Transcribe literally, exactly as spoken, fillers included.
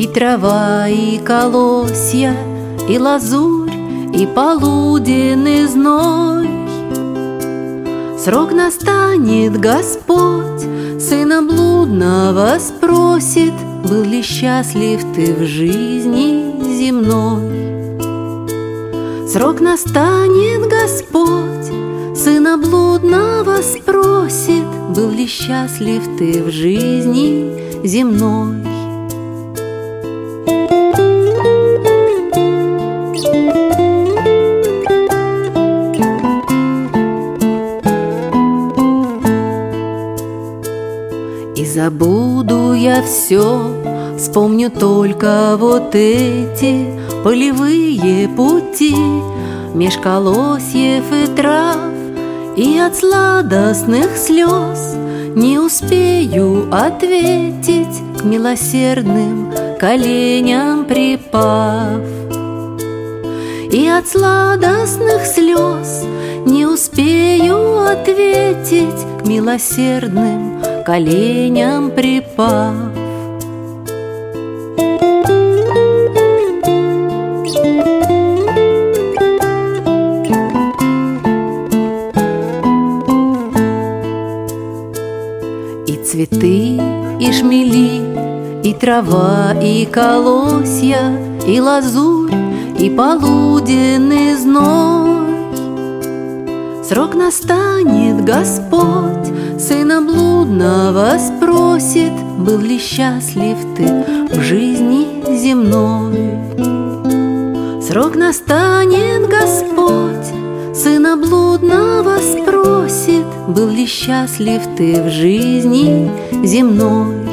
трава, и колосья, и лазурь, и полуденный зной. Срок настанет, Господь сына блудного спросит: был ли счастлив ты в жизни земной? Срок настанет, Господь сына блудного спросит: был ли счастлив ты в жизни земной? И забуду я все, вспомню только вот эти полевые пути меж колосьев и трав, и от сладостных слез не успею ответить, к милосердным коленям припав. И от сладостных слез не успею ответить, к милосердным коленям припав. И цветы, и шмели, и трава, и колосья, и лазурь, и полуденный зной. Срок настанет, Господь сына блудного спросит: был ли счастлив ты в жизни земной? Срок настанет, Господь сына блудного спросит: был ли счастлив ты в жизни земной?